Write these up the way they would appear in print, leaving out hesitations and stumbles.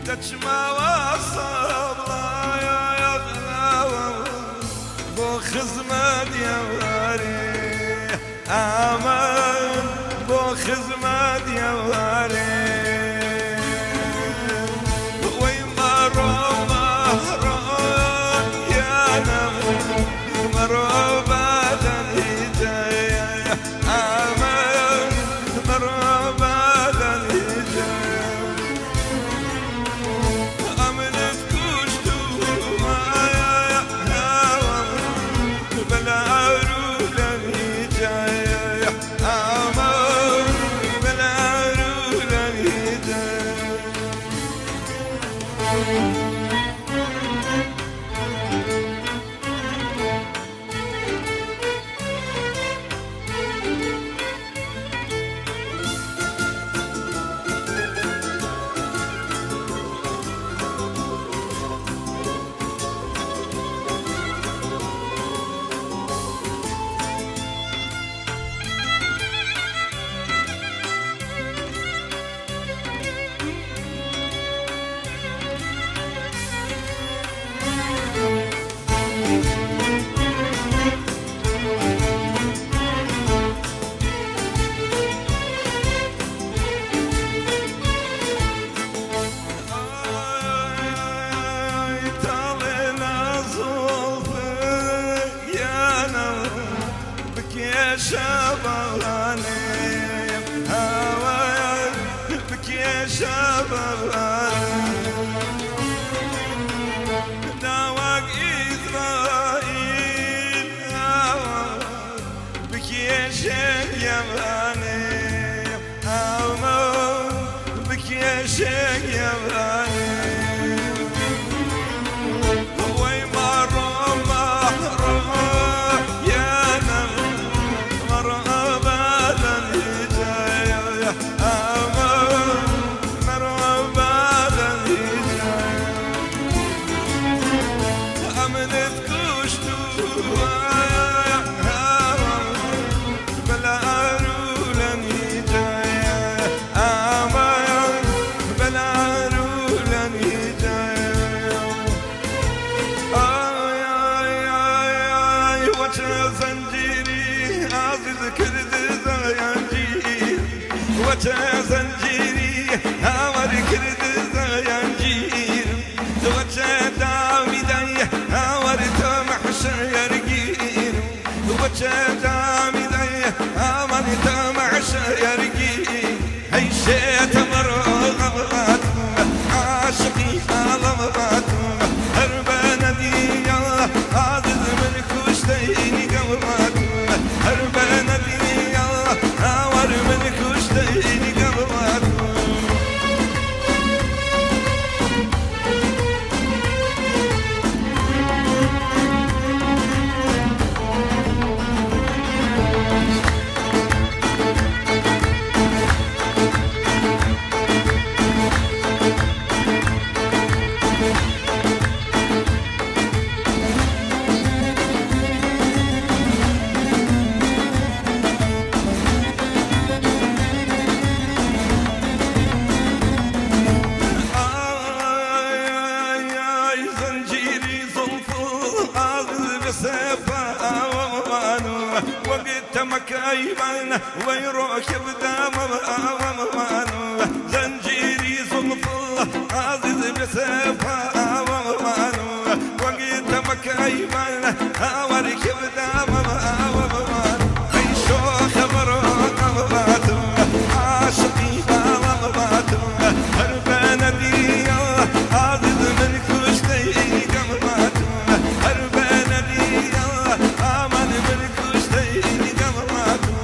دچما وصل يا بو خزمت يواري آمن بو خزمت يواري وي مرو مهران يا نم مرو بعدن هجايا آمن مرو بعدن هجايا أمنت كشتو يا هوا بلا عرولا هجايا آمن بلا عرولا هجايا شباباني هواي بك يا شباباني دواك إسرائيل هواي بك يا شيباني هواي بك يا شيباني وي مرة مرة يا نم وجه زنجيري هاور كرد زنجير وجه داوي داي هاور تمحشر يرقير وجه داوي داي هاور تمحشر يرقير هي شيت مرغبات عاشقي علمات هربنا دي يا عاذب من كشتيني قومات هربنا دي يا هاور من كشتيني قومات وقت مكايبان ويروكب دام ومانو زنجيري صنف عزيز بسيفا ومانو وقت مكايبان وركب دام ومانو عيشو خبرو قباتو عاشقي قباتو هربانا دي عزيز من كشتي قباتو هربانا دي آمن من كشتي قباتو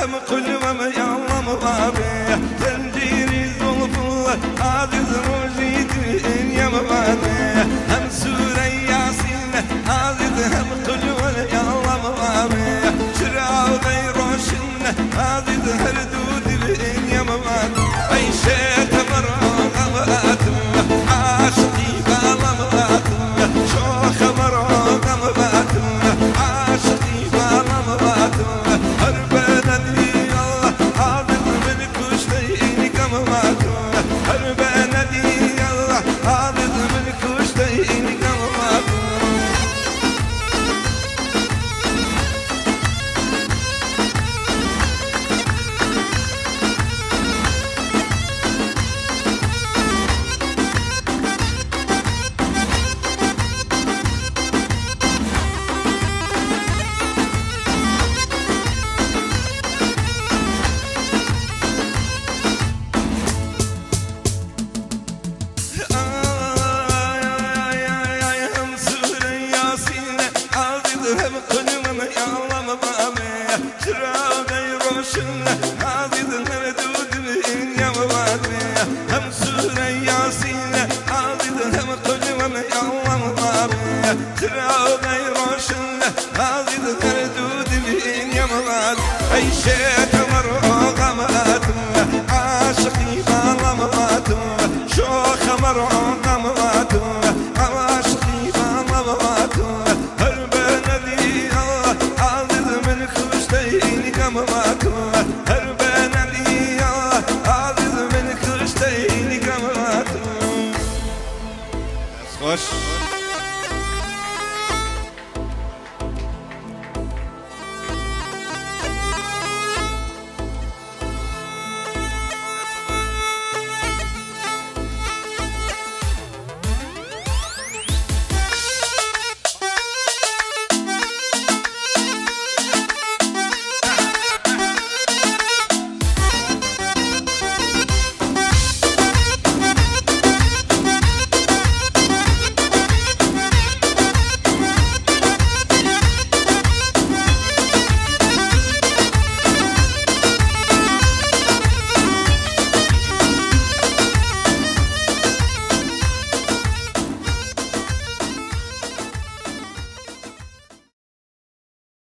هم قلبم يا الله مبابي زنجيري زلف الله عزيز موجودين يا مبابي هم سورة ياسين عزيز هم قلبم يا الله مبابي شرع ذي روشن عزيز هردود بين يا مبابي عيشت مرة غماتم عاشقي بالله مباتم شوخ مرة غماتم عاشقي بالله مباتم هربنا دي الله عاطف من كشتيني كماتم هربنا دي الله عاطف من كشتيني كماتم هم قلبم يا الله مبابي شرابي روشن عزيز مردود بين يا مبابي هم سورة ياسين عزيز هم قلبم يا الله مبابي شرابي روشن عزيز مردود بين يا مبابي عيشت مرة ماتم عاشقي بالله ماتم شوخ مرة ماتم عاشقي بالله ماتم هربنا دي الله عزيز من كشتيني كما